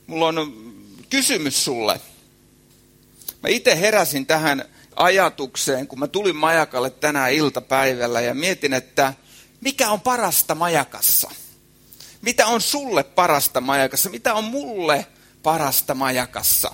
mulla on kysymys sulle. Mä itse heräsin tähän ajatukseen, kun mä tulin majakalle tänään iltapäivällä ja mietin, että mikä on parasta majakassa? Mitä on sulle parasta majakassa? Mitä on mulle parasta majakassa?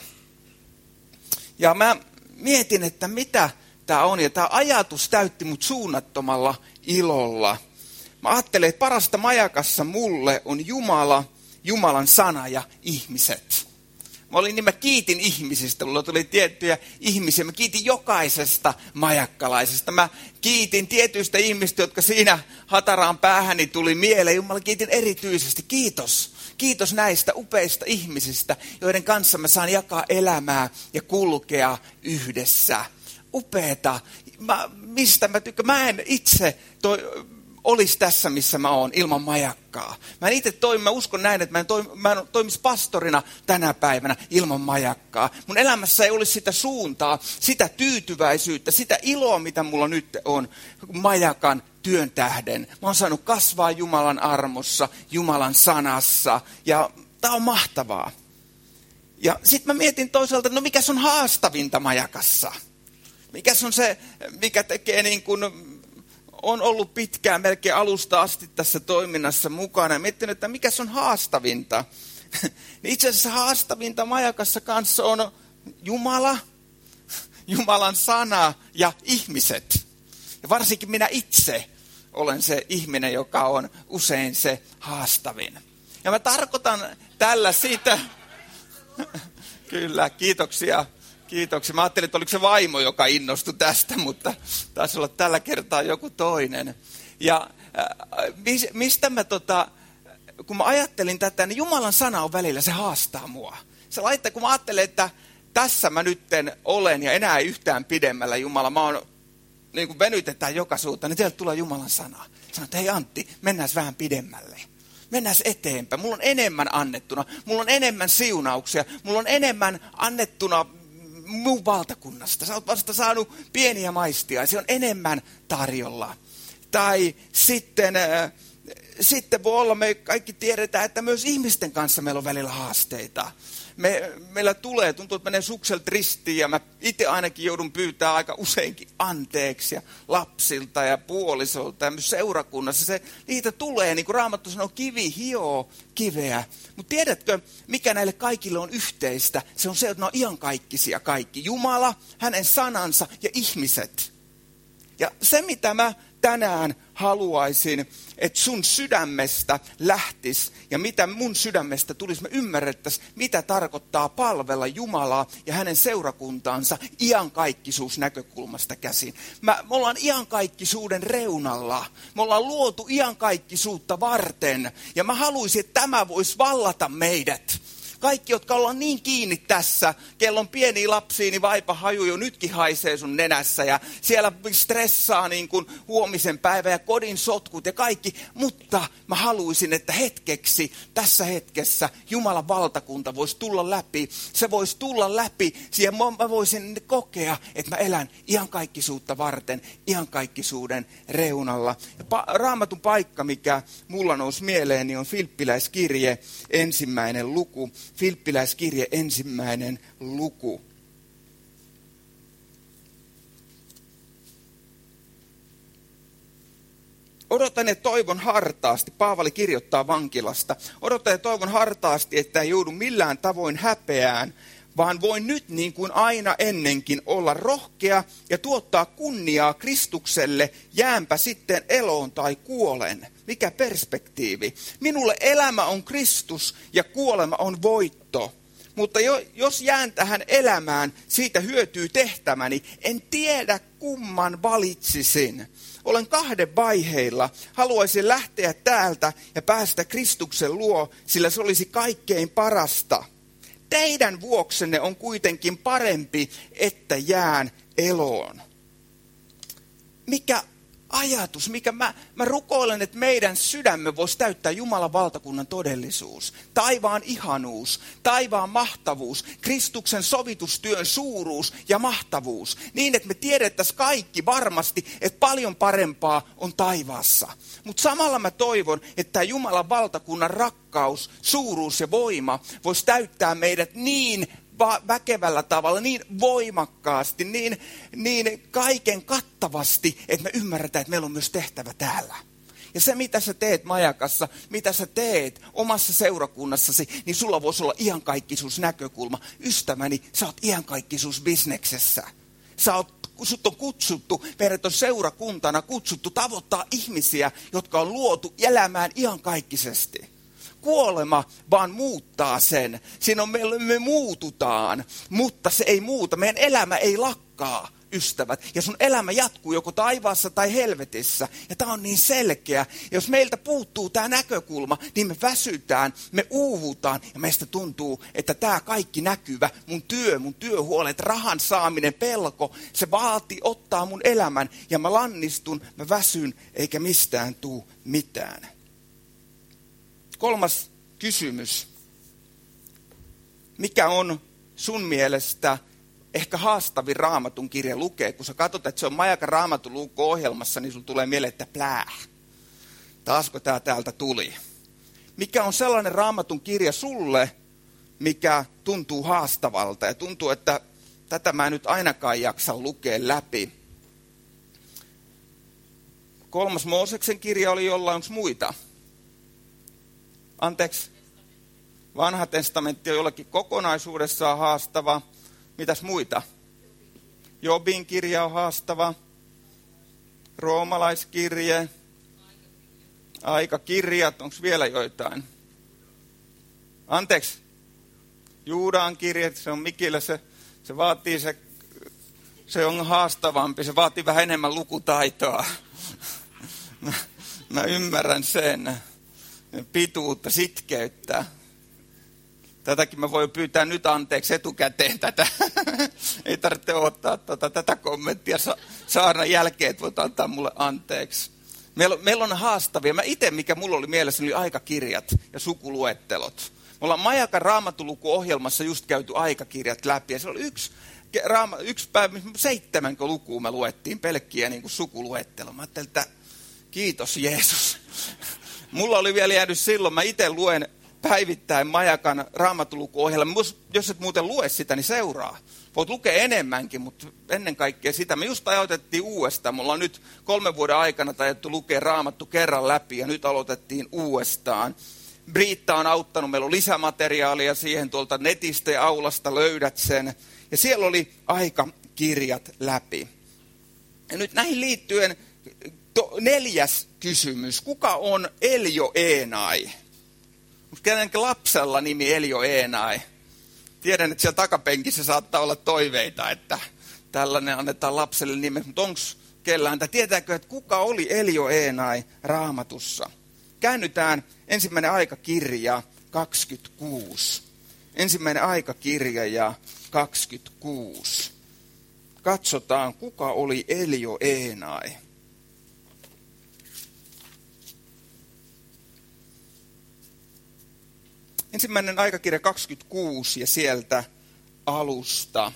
Ja mä mietin, että mitä tämä on. Ja tämä ajatus täytti mut suunnattomalla ilolla. Mä ajattelin, että parasta majakassa mulle on Jumala, Jumalan sana ja ihmiset. Mä kiitin ihmisistä, mulla tuli tiettyjä ihmisiä. Mä kiitin jokaisesta majakkalaisesta. Mä kiitin tietyistä ihmistä, jotka siinä hataraan päähäni tuli mieleen. Jumala, kiitin erityisesti. Kiitos. Kiitos näistä upeista ihmisistä, joiden kanssa mä saan jakaa elämää ja kulkea yhdessä. Upeeta. Mistä mä tykkään? Mä en itse olisi tässä, missä mä oon, ilman majakkaa. Mä uskon näin, että mä en toimisi pastorina tänä päivänä ilman majakkaa. Mun elämässä ei olisi sitä suuntaa, sitä tyytyväisyyttä, sitä iloa, mitä mulla nyt on majakan työn tähden. Mä oon saanut kasvaa Jumalan armossa, Jumalan sanassa ja tää on mahtavaa. Ja sit mä mietin toisaalta, no mikä on haastavinta majakassa? Mikä on se, mikä tekee niin kuin on ollut pitkään, melkein alusta asti tässä toiminnassa mukana. Mietin, että mikä on haastavinta. Itse asiassa haastavinta majakassa kanssa on Jumala, Jumalan sana ja ihmiset. Ja varsinkin minä itse olen se ihminen, joka on usein se haastavin. Ja mä tarkoitan tällä sitä. Kyllä, kiitoksia. Kiitoksia. Mä ajattelin, että oliko se vaimo, joka innostui tästä, mutta taisi olla tällä kertaa joku toinen. Ja mistä mä kun mä ajattelin tätä, niin Jumalan sana on välillä, se haastaa mua. Se laittaa, kun mä ajattelen, että tässä mä nytten olen ja enää ei yhtään pidemmällä Jumala. Mä oon, niin kuin venytetään joka suuntaan, niin teiltä tulee Jumalan sana. Sanoin, että hei Antti, mennään vähän pidemmälle. Mennään eteenpäin. Mulla on enemmän annettuna. Mulla on enemmän siunauksia. Mulla on enemmän annettuna mun valtakunnasta. Sä oot vasta saanut pieniä maistiaisia, on enemmän tarjolla. Tai sitten voi olla, me kaikki tiedetään, että myös ihmisten kanssa meillä on välillä haasteita. Meillä tuntuu, että menee sukselta ristiin ja mä itse ainakin joudun pyytämään aika useinkin anteeksi ja lapsilta ja puolisolta ja myös seurakunnassa. Niitä tulee, niin kuin Raamattu sanoo, kivi hioo kiveä. Mutta tiedätkö, mikä näille kaikille on yhteistä? Se on se, että ne on iankaikkisia kaikki. Jumala, hänen sanansa ja ihmiset. Ja se, mitä mä tänään haluaisin, että sun sydämestä lähtisi ja mitä mun sydämestä tulisi, me ymmärrettäisiin, mitä tarkoittaa palvella Jumalaa ja hänen seurakuntaansa iankaikkisuus näkökulmasta käsin. Me ollaan iankaikkisuuden reunalla. Me ollaan luotu iankaikkisuutta varten ja mä haluaisin, että tämä voisi vallata meidät. Kaikki, jotka ollaan niin kiinni tässä, kello on pieniä lapsia, niin vaipa haju jo nytkin haisee sun nenässä. Ja siellä stressaa niin kuin huomisen päivä ja kodin sotkut ja kaikki. Mutta mä haluaisin, että hetkeksi, tässä hetkessä, Jumalan valtakunta voisi tulla läpi. Se voisi tulla läpi. Ja mä voisin kokea, että mä elän iankaikkisuutta varten, iankaikkisuuden reunalla. Ja Raamatun paikka, mikä mulla nousi mieleen, niin on Filippiläiskirje 1. luku. Filippiläiskirje 1. luku. Odotan ja toivon hartaasti, Paavali kirjoittaa vankilasta, odotan ja toivon hartaasti, että ei joudu millään tavoin häpeään, vaan voin nyt niin kuin aina ennenkin olla rohkea ja tuottaa kunniaa Kristukselle, jäänpä sitten eloon tai kuolen. Mikä perspektiivi? Minulle elämä on Kristus ja kuolema on voitto. Mutta jos jään tähän elämään, siitä hyötyy tehtäväni. En tiedä kumman valitsisin. Olen 2 vaiheilla. Haluaisin lähteä täältä ja päästä Kristuksen luo, sillä se olisi kaikkein parasta. Teidän vuoksenne on kuitenkin parempi, että jään eloon. Mikä ajatus, mikä mä rukoilen, että meidän sydämme voisi täyttää Jumalan valtakunnan todellisuus. Taivaan ihanuus, taivaan mahtavuus, Kristuksen sovitustyön suuruus ja mahtavuus. Niin, että me tiedettäisiin kaikki varmasti, että paljon parempaa on taivaassa. Mutta samalla mä toivon, että tämä Jumalan valtakunnan rakkaus, suuruus ja voima voisi täyttää meidät niin väkevällä tavalla, niin voimakkaasti, niin kaiken kattavasti, että me ymmärretään, että meillä on myös tehtävä täällä. Ja se, mitä sä teet majakassa, mitä sä teet omassa seurakunnassasi, niin sulla voisi olla iankaikkisuusnäkökulma. Ystäväni, sä oot iankaikkisuusbisneksessä. Sut on kutsuttu, meidät on seurakuntana kutsuttu tavoittaa ihmisiä, jotka on luotu elämään iankaikkisesti. Kuolema vaan muuttaa sen. Siinä on me muututaan, mutta se ei muuta. Meidän elämä ei lakkaa, ystävät. Ja sun elämä jatkuu joko taivaassa tai helvetissä. Ja tämä on niin selkeä. Ja jos meiltä puuttuu tämä näkökulma, niin me väsytään, me uuvutaan. Ja meistä tuntuu, että tämä kaikki näkyvä, mun työhuolet, rahan saaminen, pelko, se ottaa mun elämän. Ja mä lannistun, mä väsyn, eikä mistään tuu mitään. 3. kysymys. Mikä on sun mielestä ehkä haastavin Raamatun kirja lukea? Kun sä katsot, että se on Majakan Raamatun lukuohjelmassa, niin sulla tulee mieleen, että taasko tää täältä tuli? Mikä on sellainen Raamatun kirja sulle, mikä tuntuu haastavalta ja tuntuu, että tätä mä en nyt ainakaan jaksa lukea läpi? 3. Mooseksen kirja oli jollain, onko muita? Anteeksi, Vanha testamentti on jollakin kokonaisuudessaan haastava. Mitäs muita? Jobin kirja on haastava. Roomalaiskirje. Aikakirjat, onko vielä joitain? Anteeksi, Juudan kirje, se on Mikillä, se vaatii se on haastavampi, se vaatii vähän enemmän lukutaitoa. Mä ymmärrän sen. Pituutta, sitkeyttä. Tätäkin mä voin pyytää nyt anteeksi etukäteen tätä. Ei tarvitse odottaa tätä kommenttia saarnan jälkeen, että voit antaa mulle anteeksi. Meillä on haastavia. Mä itse, mikä mulla oli mielessä, oli aikakirjat ja sukuluettelot. Me ollaan Majakan Raamatulukuohjelmassa just käyty aikakirjat läpi. Ja se oli yksi päivä, 7 lukua me luettiin pelkkiä niin kuin sukuluettelo. Mä ajattelin, että kiitos Jeesus. Mulla oli vielä jäänyt silloin, mä itse luen päivittäin Majakan Raamatulukuohjelma. Jos et muuten lue sitä, niin seuraa. Voit lukea enemmänkin, mutta ennen kaikkea sitä. Me just aloitettiin uudestaan. Mulla on nyt 3 vuoden aikana taidettu lukea Raamattu kerran läpi ja nyt aloitettiin uudestaan. Briitta on auttanut, meillä on lisämateriaalia siihen tuolta netistä ja aulasta, löydät sen. Ja siellä oli aikakirjat läpi. Ja nyt näihin liittyen 4. kysymys. Kuka on Eljo Eenai? Onko kenenkin lapsella nimi Eljo Eenai? Tiedän, että siellä takapenkissä saattaa olla toiveita, että tällainen annetaan lapselle nimen. Mutta onko kellään? Tietääkö, että kuka oli Eljo Eenai Raamatussa? Käännytään 1. aikakirja 26. 1. aikakirja ja 26. Katsotaan, kuka oli Eljo Eenai. 1. aikakirja 26 ja sieltä alusta.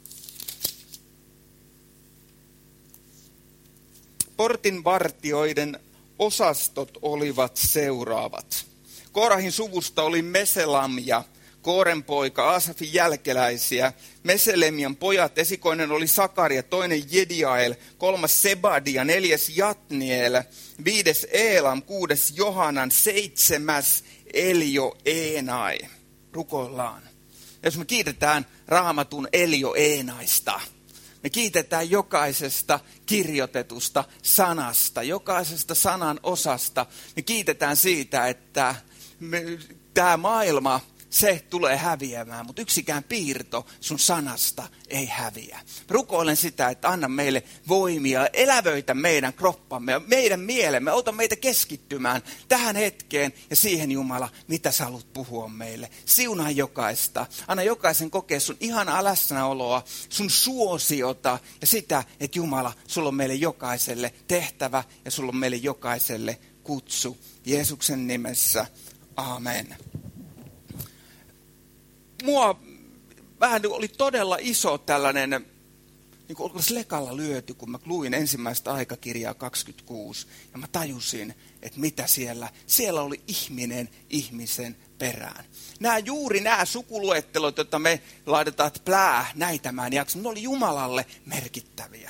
Portinvartijoiden osastot olivat seuraavat. Koorahin suvusta oli Meselam ja Kooren poika, Aasafin jälkeläisiä. Meselemian pojat, esikoinen oli Sakaria, toinen Jediael, 3. Sebadia, 4. Jatniel, 5. Eelam, 6. Johanan, 7. Eljo Eenai. Rukoillaan. Jos me kiitetään Raamatun Eljo Eenaista, me kiitetään jokaisesta kirjoitetusta sanasta, jokaisesta sanan osasta. Me kiitetään siitä, että tämä maailma, se tulee häviämään, mutta yksikään piirto sun sanasta ei häviä. Rukoilen sitä, että anna meille voimia, elävöitä meidän kroppamme ja meidän mielemme, auta meitä keskittymään tähän hetkeen ja siihen, Jumala, mitä sä haluat puhua meille. Siunaa jokaista, anna jokaisen kokea sun ihana läsnäoloa, sun suosiota ja sitä, että Jumala, sulla on meille jokaiselle tehtävä ja sulla on meille jokaiselle kutsu. Jeesuksen nimessä, amen. Mua vähän oli todella iso tällainen, niin kuin olisi lekalla lyöty, kun mä luin ensimmäistä aikakirjaa 26. Ja mä tajusin, että mitä siellä oli ihminen ihmisen perään. Juuri nämä sukuluettelot, joita me laitetaan näitämään jakson, ne oli Jumalalle merkittäviä.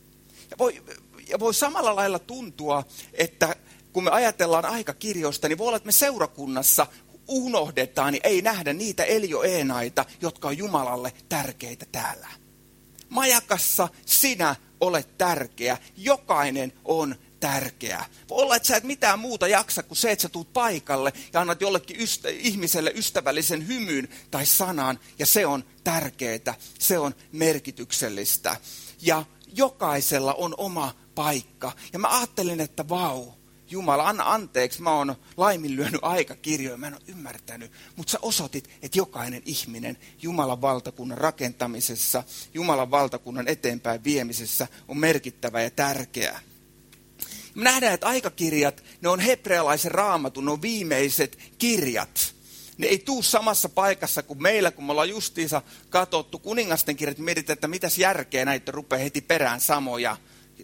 Ja voi samalla lailla tuntua, että kun me ajatellaan aikakirjoista, niin voi olla, että me seurakunnassa unohdetaan, niin ei nähdä niitä Elio-Eenaita, jotka on Jumalalle tärkeitä täällä. Majakassa sinä olet tärkeä. Jokainen on tärkeä. Voi olla, että sä et mitään muuta jaksa kuin se, että sä tuut paikalle ja annat jollekin ihmiselle ystävällisen hymyn tai sanan. Ja se on tärkeää. Se on merkityksellistä. Ja jokaisella on oma paikka. Ja mä ajattelin, että Jumala, anna anteeksi, mä oon laiminlyönyt aikakirjoja, mä en ole ymmärtänyt. Mutta sä osoitit, että jokainen ihminen Jumalan valtakunnan rakentamisessa, Jumalan valtakunnan eteenpäin viemisessä on merkittävä ja tärkeä. Me nähdään, että aikakirjat, ne on hebrealaisen raamatun, ne on viimeiset kirjat. Ne ei tuu samassa paikassa kuin meillä, kun me ollaan justiinsa katsottu kuningasten kirjat, mietitään, että mitäs järkeä näitä rupeaa heti perään samoja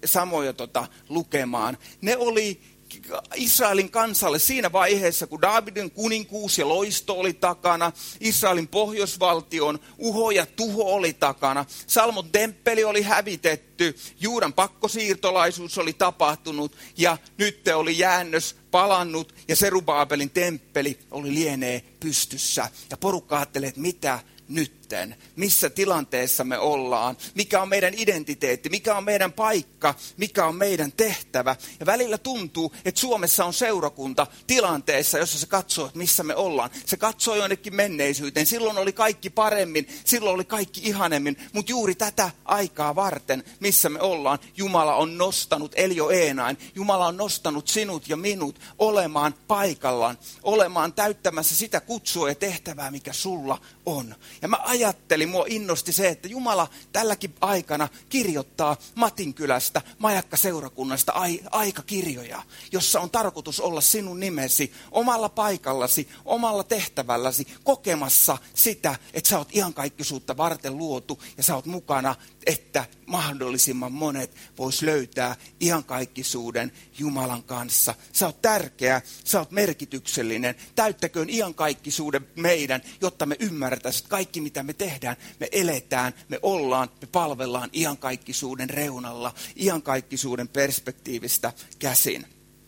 lukemaan. Ne oli Israelin kansalle siinä vaiheessa, kun Daavidin kuninkuus ja loisto oli takana, Israelin pohjoisvaltion uho ja tuho oli takana, Salmon temppeli oli hävitetty, Juudan pakkosiirtolaisuus oli tapahtunut ja nyt oli jäännös palannut ja Serubaabelin temppeli oli lienee pystyssä. Ja porukka ajattelee, että mitä nytten, missä tilanteessa me ollaan, mikä on meidän identiteetti, mikä on meidän paikka, mikä on meidän tehtävä. Ja välillä tuntuu, että Suomessa on seurakunta tilanteessa, jossa se katsoo, että missä me ollaan. Se katsoo jonnekin menneisyyteen. Silloin oli kaikki paremmin, silloin oli kaikki ihanemmin, mutta juuri tätä aikaa varten, missä me ollaan, Jumala on nostanut Elio-Eenain. Jumala on nostanut sinut ja minut olemaan paikallaan, olemaan täyttämässä sitä kutsua ja tehtävää, mikä sulla on. Ja mä ajattelin, mua innosti se, että Jumala tälläkin aikana kirjoittaa Matinkylästä, Majakka-seurakunnasta aikakirjoja, jossa on tarkoitus olla sinun nimesi omalla paikallasi, omalla tehtävälläsi, kokemassa sitä, että sä oot iankaikkisuutta varten luotu ja sä oot mukana, että mahdollisimman monet vois löytää iankaikkisuuden Jumalan kanssa. Sä oot tärkeä, sä oot merkityksellinen. Täyttäköön iankaikkisuuden meidän, jotta me ymmärtäisiin, että kaikki mitä me tehdään, me eletään, me ollaan, me palvellaan iankaikkisuuden reunalla, iankaikkisuuden perspektiivistä käsin.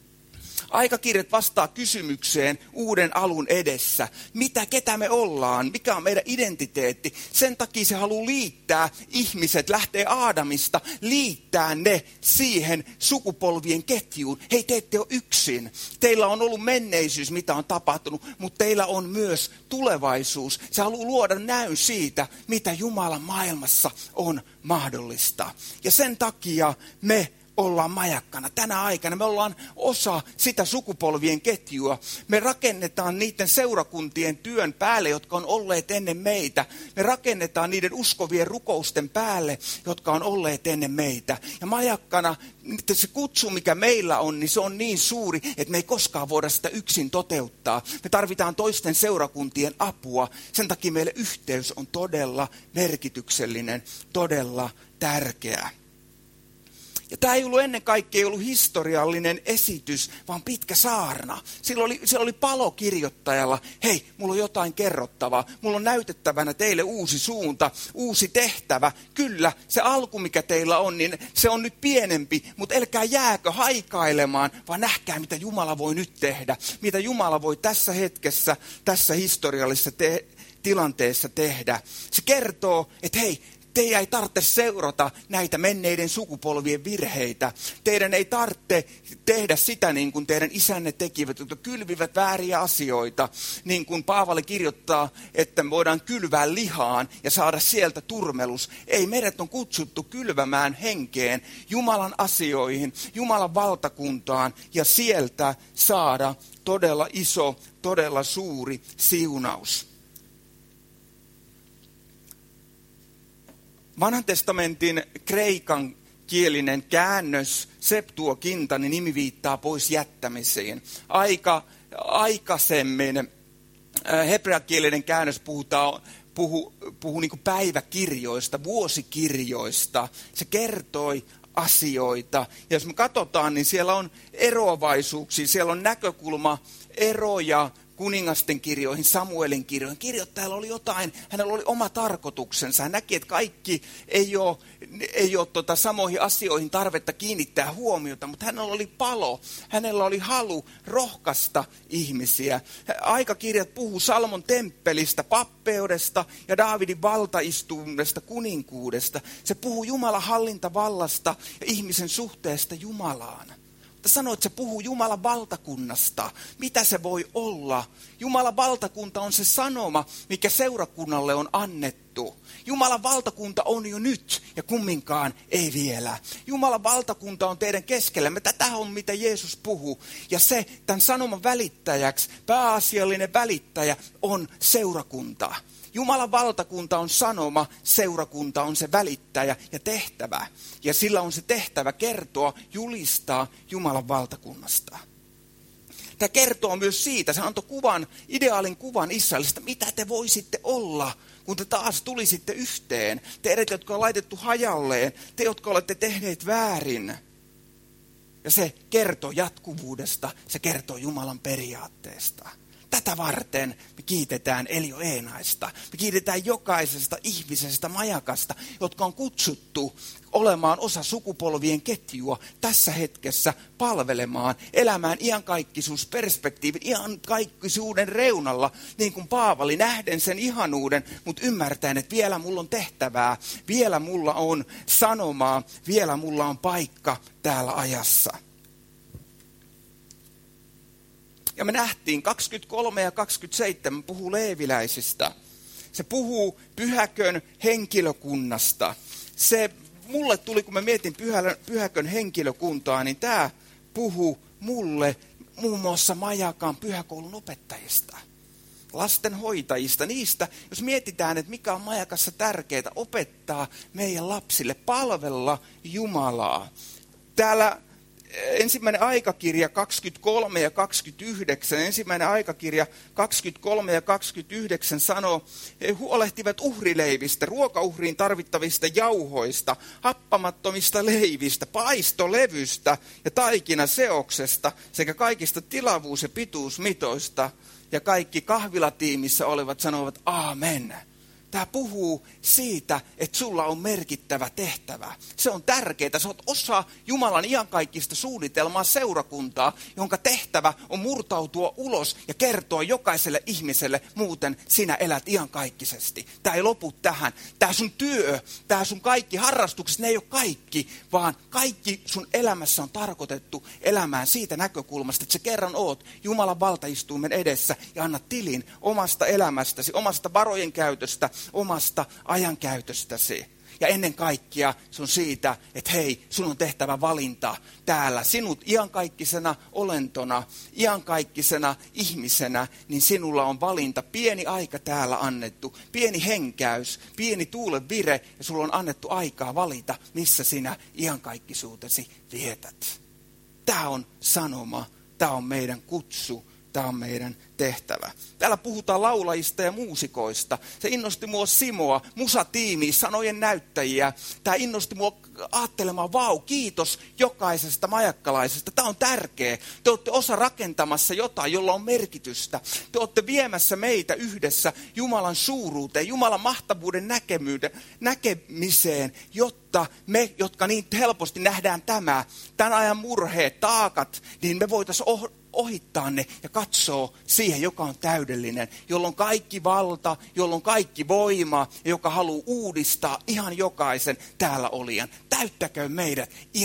Aikakirjat vastaa kysymykseen uuden alun edessä. Ketä me ollaan? Mikä on meidän identiteetti? Sen takia se haluaa liittää ihmiset, lähtee Aadamista, liittää ne siihen sukupolvien ketjuun. Hei, te ette ole yksin. Teillä on ollut menneisyys, mitä on tapahtunut, mutta teillä on myös tulevaisuus. Se haluaa luoda näyn siitä, mitä Jumalan maailmassa on mahdollista. Ja sen takia me ollaan majakkana. Tänä aikana me ollaan osa sitä sukupolvien ketjua. Me rakennetaan niiden seurakuntien työn päälle, jotka on olleet ennen meitä. Me rakennetaan niiden uskovien rukousten päälle, jotka on olleet ennen meitä. Ja majakkana se kutsu, mikä meillä on, niin se on niin suuri, että me ei koskaan voida sitä yksin toteuttaa. Me tarvitaan toisten seurakuntien apua. Sen takia meille yhteys on todella merkityksellinen, todella tärkeä. Ja tämä ei ollut ennen kaikkea historiallinen esitys, vaan pitkä saarna. Siellä oli palo kirjoittajalla. Hei, mulla on jotain kerrottavaa. Mulla on näytettävänä teille uusi suunta, uusi tehtävä. Kyllä, se alku, mikä teillä on, niin se on nyt pienempi. Mutta älkää jääkö haikailemaan, vaan nähkää, mitä Jumala voi nyt tehdä. Mitä Jumala voi tässä hetkessä, tässä historiallisessa tilanteessa tehdä. Se kertoo, että hei, Teidän ei tarvitse seurata näitä menneiden sukupolvien virheitä. Teidän ei tarvitse tehdä sitä niin kuin teidän isänne tekivät, jotka kylvivät vääriä asioita. Niin kuin Paavali kirjoittaa, että me voidaan kylvää lihaan ja saada sieltä turmelus. Ei, meidät on kutsuttu kylvämään henkeen, Jumalan asioihin, Jumalan valtakuntaan ja sieltä saada todella iso, todella suuri siunaus. Vanhan testamentin kreikan kielinen käännös Septuaginta, niin nimi viittaa pois jättämiseen. Aikaisemmin hebreakielinen käännös puhuu niin kuin päiväkirjoista, vuosikirjoista. Se kertoi asioita. Ja jos me katsotaan, niin siellä on eroavaisuuksia, siellä on näkökulmaeroja kuningasten kirjoihin, Samuelin kirjoihin. Kirjoittajalla oli jotain, hänellä oli oma tarkoituksensa. Hän näki, että kaikki ei ole samoihin asioihin tarvetta kiinnittää huomiota, mutta hänellä oli palo, hänellä oli halu rohkaista ihmisiä. Aikakirjat puhuu Salmon temppelistä, pappeudesta ja Daavidin valtaistuimesta, kuninkuudesta. Se puhuu Jumalan hallintavallasta ja ihmisen suhteesta Jumalaan. Sanoo, että se puhuu Jumalan valtakunnasta. Mitä se voi olla? Jumalan valtakunta on se sanoma, mikä seurakunnalle on annettu. Jumalan valtakunta on jo nyt ja kumminkaan ei vielä. Jumalan valtakunta on teidän keskellämme. Tätä on mitä Jeesus puhuu. Ja se tämän sanoman välittäjäksi, pääasiallinen välittäjä on seurakunta. Jumalan valtakunta on sanoma, seurakunta on se välittäjä ja tehtävä. Ja sillä on se tehtävä kertoa, julistaa Jumalan valtakunnasta. Tämä kertoo myös siitä, se antoi ideaalin kuvan Israelista, mitä te voisitte olla, kun te taas tulisitte yhteen. Teidät, jotka on laitettu hajalleen, te, jotka olette tehneet väärin. Ja se kertoo jatkuvuudesta, se kertoo Jumalan periaatteesta. Tätä varten me kiitetään Elio Eenaista. Me kiitetään jokaisesta ihmisestä majakasta, jotka on kutsuttu olemaan osa sukupolvien ketjua tässä hetkessä palvelemaan, elämään iankaikkisuusperspektiivin, iankaikkisuuden reunalla, niin kuin Paavali, nähden sen ihanuuden, mutta ymmärtäen, että vielä mulla on tehtävää, vielä mulla on sanomaa, vielä mulla on paikka täällä ajassa. Ja me nähtiin 23 ja 27 puhuu leeviläisistä. Se puhuu pyhäkön henkilökunnasta. Mulle tuli, kun mä mietin pyhäkön henkilökuntaa, niin tämä puhuu mulle muun muassa Majakan pyhäkoulun opettajista. Lastenhoitajista, niistä, jos mietitään, että mikä on Majakassa tärkeää, opettaa meidän lapsille, palvella Jumalaa. Täällä ensimmäinen aikakirja 23 ja 29, ensimmäinen aikakirja 23 ja 29 sanoo, he huolehtivat uhrileivistä, ruokauhriin tarvittavista jauhoista, happamattomista leivistä, paistolevystä ja taikinaseoksesta sekä kaikista tilavuus- ja pituusmitoista. Ja kaikki kahvilatiimissä olevat sanovat aamen. Tämä puhuu siitä, että sulla on merkittävä tehtävä. Se on tärkeää. Sä oot osa Jumalan iankaikkista suunnitelmaa, seurakuntaa, jonka tehtävä on murtautua ulos ja kertoa jokaiselle ihmiselle, muuten sinä elät iankaikkisesti. Tämä ei lopu tähän. Tämä sun työ, tämä sun kaikki harrastukset, ne ei ole kaikki, vaan kaikki sun elämässä on tarkoitettu elämään siitä näkökulmasta, että sä kerran oot Jumalan valtaistuimen edessä ja annat tilin omasta elämästäsi, omasta varojen käytöstä, omasta ajankäytöstäsi. Ja ennen kaikkea se on siitä, että hei, sun on tehtävä valinta täällä. Sinut iankaikkisena olentona, iankaikkisena ihmisenä, niin sinulla on valinta. Pieni aika täällä annettu, pieni henkäys, pieni tuulen vire, ja sulla on annettu aikaa valita, missä sinä iankaikkisuutesi vietät. Tämä on sanoma, tämä on meidän kutsu. Tämä on meidän tehtävä. Täällä puhutaan laulajista ja muusikoista. Se innosti mua Simoa, musatiimiä, sanojen näyttäjiä. Tämä innosti mua ajattelemaan, kiitos jokaisesta majakkalaisesta. Tämä on tärkeä. Te olette osa rakentamassa jotain, jolla on merkitystä. Te olette viemässä meitä yhdessä Jumalan suuruuteen, Jumalan mahtavuuden näkemiseen, jotta me, jotka niin helposti nähdään tämän ajan murheet, taakat, niin me voitaisiin ohittaa ne ja katsoo siihen, joka on täydellinen, jolla on kaikki valta, jolla on kaikki voima ja joka haluaa uudistaa ihan jokaisen täällä olijan. Täyttäköön meidät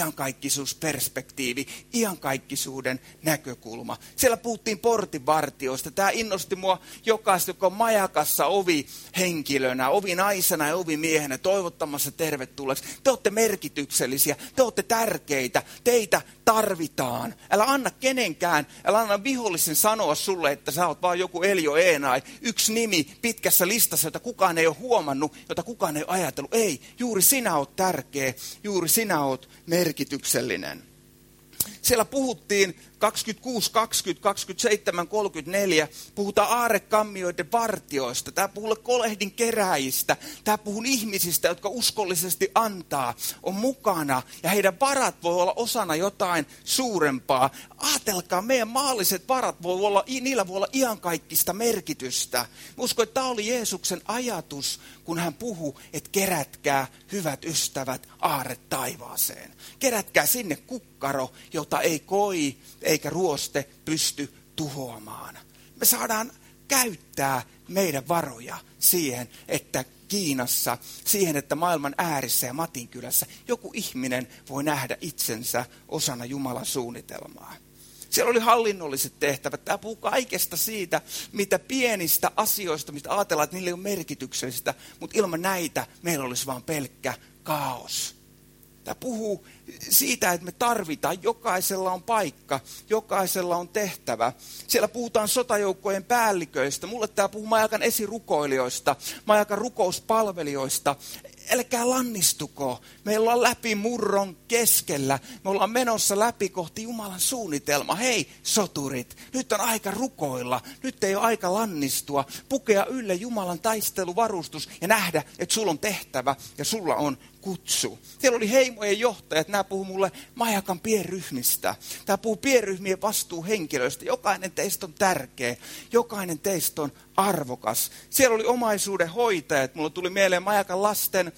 iankaikkisuusperspektiivi, iankaikkisuuden näkökulma. Siellä puhuttiin portinvartijoista. Tämä innosti mua jokaista, joka on majakassa ovihenkilönä, ovinaisena ja ovimiehenä toivottamassa tervetulleeksi. Te olette merkityksellisiä, te olette tärkeitä, teitä tarvitaan. Älä anna kenenkään, älä anna vihollisen sanoa sulle, että sä oot vaan joku Elio Eenai, yksi nimi pitkässä listassa, jota kukaan ei ole huomannut, jota kukaan ei ole ajatellut. Ei, juuri sinä oot tärkeä, juuri sinä oot merkityksellinen. Siellä puhuttiin 26, 20, 27, 34, puhutaan aarekammioiden vartioista. Tämä puhuu kolehdin keräjistä. Tämä puhuu ihmisistä, jotka uskollisesti antaa, on mukana. Ja heidän varat voi olla osana jotain suurempaa. Ajatelkaa, meidän maalliset varat, niillä voi olla iankaikkista merkitystä. Uskon, että tämä oli Jeesuksen ajatus, kun hän puhui, että kerätkää, hyvät ystävät, aarre taivaaseen. Kerätkää sinne kukkaro, jota ei koi eikä ruoste pysty tuhoamaan. Me saadaan käyttää meidän varoja siihen, että Kiinassa, siihen, että maailman äärissä ja Matinkylässä joku ihminen voi nähdä itsensä osana Jumalan suunnitelmaa. Siellä oli hallinnolliset tehtävät. Tämä puhuu kaikesta siitä, mitä pienistä asioista, mistä ajatellaan, että niille ei ole merkityksellistä, mutta ilman näitä meillä olisi vain pelkkä kaos. Tämä puhuu siitä, että me tarvitaan, jokaisella on paikka, jokaisella on tehtävä. Siellä puhutaan sotajoukkojen päälliköistä. Mulle tämä puhuu majakan esirukoilijoista, majakan rukouspalvelijoista. Älkää lannistuko. Meillä on läpimurron keskellä. Me ollaan menossa läpi kohti Jumalan suunnitelma. Hei soturit, nyt on aika rukoilla. Nyt ei ole aika lannistua. Pukea ylle Jumalan taisteluvarustus ja nähdä, että sulla on tehtävä ja sulla on kutsu. Siellä oli heimojen johtajat. Nämä puhuu mulle majakan pienryhmistä. Tämä puhuu pienryhmien vastuuhenkilöistä. Jokainen teistä on tärkeä. Jokainen teistä on arvokas. Siellä oli omaisuuden hoitajat. Mulla tuli mieleen majakan lasten,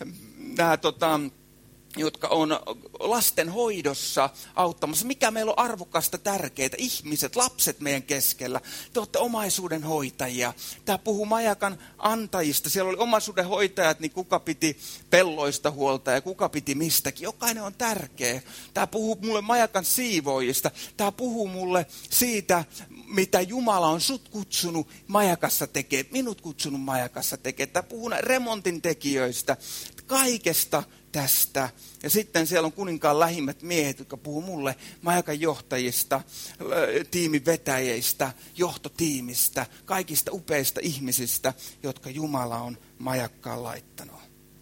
jotka on lasten hoidossa auttamassa. Mikä meillä on arvokasta, tärkeää? Ihmiset, lapset meidän keskellä. Te olette omaisuuden hoitajia. Tämä puhuu majakan antajista. Siellä oli omaisuuden hoitajat, niin kuka piti pelloista huolta ja kuka piti mistäkin. Jokainen on tärkeä. Tämä puhuu mulle majakan siivoojista. Tämä puhuu mulle siitä, mitä Jumala on sut kutsunut majakassa tekemään. Minut kutsunut majakassa tekemään. Tämä puhuu remontin tekijöistä. Kaikesta tästä. Ja sitten siellä on kuninkaan lähimmät miehet, jotka puhuu mulle majakan johtajista, tiimin vetäjistä, johtotiimistä, kaikista upeista ihmisistä, jotka Jumala on majakkaan laittanut.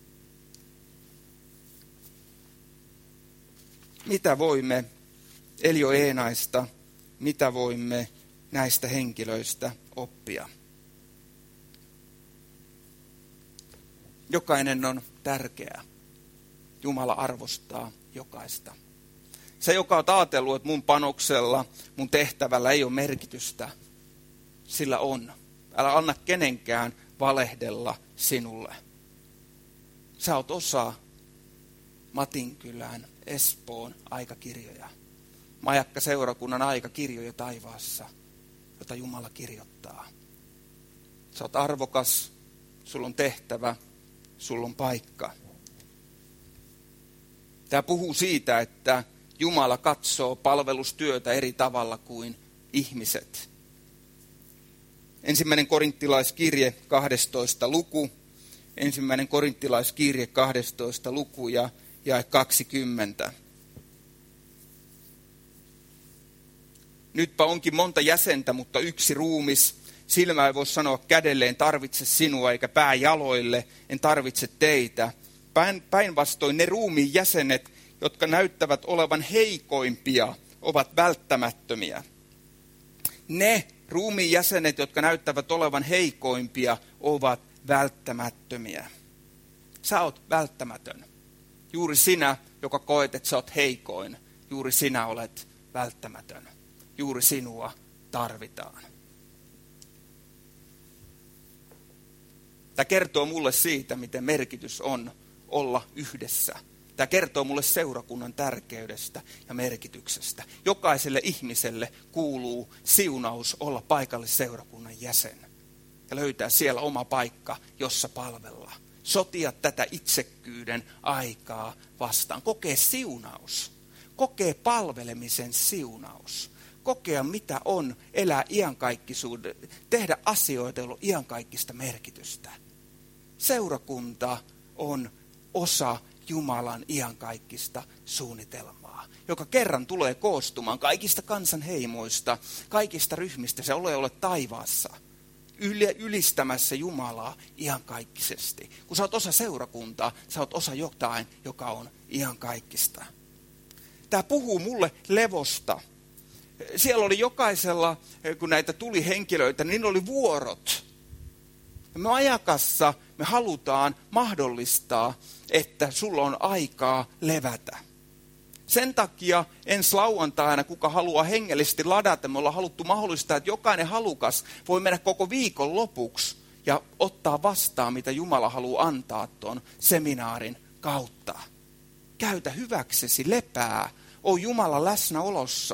Mitä voimme Elio Eenaista, mitä voimme näistä henkilöistä oppia? Jokainen on tärkeä. Jumala arvostaa jokaista. Se, joka on ajatellut, että mun panoksella, mun tehtävällä ei ole merkitystä, sillä on. Älä anna kenenkään valehdella sinulle. Sä oot osa Matinkylän, Espoon aikakirjoja. Majakka-seurakunnan aikakirjoja taivaassa, jota Jumala kirjoittaa. Sä oot arvokas, sulla on tehtävä, sulla on paikka. Tämä puhuu siitä, että Jumala katsoo palvelustyötä eri tavalla kuin ihmiset. 1. Korinttilaiskirje 12. luku. 1. Korinttilaiskirje 12. luku ja jae 20. Nytpä onkin monta jäsentä, mutta yksi ruumis. Silmä ei voi sanoa kädelle, en tarvitse sinua, eikä pää jaloille, en tarvitse teitä. Päinvastoin ne ruumiin jäsenet, jotka näyttävät olevan heikoimpia, ovat välttämättömiä. Ne ruumiin jäsenet, jotka näyttävät olevan heikoimpia, ovat välttämättömiä. Sä oot välttämätön. Juuri sinä, joka koet, että sä oot heikoin, juuri sinä olet välttämätön. Juuri sinua tarvitaan. Tämä kertoo mulle siitä, miten merkitys on olla yhdessä. Tämä kertoo mulle seurakunnan tärkeydestä ja merkityksestä. Jokaiselle ihmiselle kuuluu siunaus olla paikallisseurakunnan jäsen ja löytää siellä oma paikka, jossa palvella. Sotia tätä itsekkyyden aikaa vastaan. Kokee siunaus. Kokee palvelemisen siunaus. Kokea mitä on elää iankaikkisuuden. Tehdä asioita, joilla on iankaikkista merkitystä. Seurakunta on osa Jumalan iankaikkista suunnitelmaa, joka kerran tulee koostumaan kaikista kansanheimoista, kaikista ryhmistä. Se ole taivaassa. Ylistämässä Jumalaa iankaikkisesti. Kun sä oot osa seurakuntaa, sä oot osa jotain, joka on iankaikkista. Tämä puhuu mulle levosta. Siellä oli jokaisella, kun näitä tuli henkilöitä, niin oli vuorot. Majakassa me halutaan mahdollistaa, että sulla on aikaa levätä. Sen takia ensi lauantaina, kuka haluaa hengellisesti ladata, me ollaan haluttu mahdollistaa, että jokainen halukas voi mennä koko viikon lopuksi ja ottaa vastaan, mitä Jumala haluaa antaa tuon seminaarin kautta. Käytä hyväksesi, lepää, oo Jumalan läsnäolossa.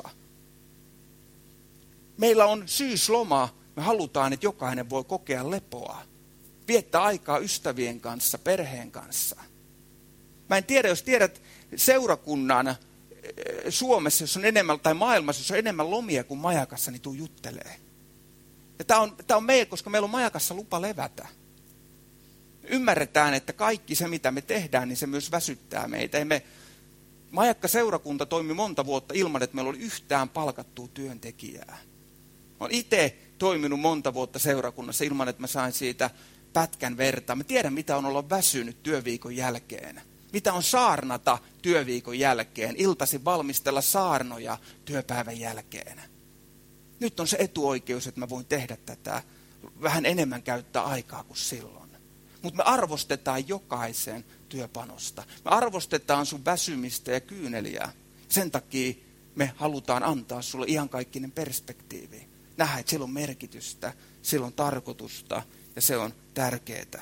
Meillä on syysloma, me halutaan, että jokainen voi kokea lepoa. Viettää aikaa ystävien kanssa, perheen kanssa. Mä en tiedä, jos tiedät seurakunnan Suomessa, jos on enemmän, tai maailmassa, jos on enemmän lomia kuin majakassa, niin tuu juttelee. Ja tää on meidän, koska meillä on majakassa lupa levätä. Ymmärretään, että kaikki se, mitä me tehdään, niin se myös väsyttää meitä. Majakka-seurakunta toimi monta vuotta ilman, että meillä oli yhtään palkattua työntekijää. Mä olen itse toiminut monta vuotta seurakunnassa ilman, että mä sain siitä pätkän vertaa. Mä tiedän, mitä on olla väsynyt työviikon jälkeen. Mitä on saarnata työviikon jälkeen, iltaisin valmistella saarnoja työpäivän jälkeen. Nyt on se etuoikeus, että mä voin tehdä tätä, vähän enemmän käyttää aikaa kuin silloin. Mutta me arvostetaan jokaisen työpanosta. Me arvostetaan sun väsymistä ja kyyneliä. Sen takia me halutaan antaa sulle iankaikkinen perspektiivi. Nähdä, että sillä on merkitystä, sillä on tarkoitusta ja se on tärkeää.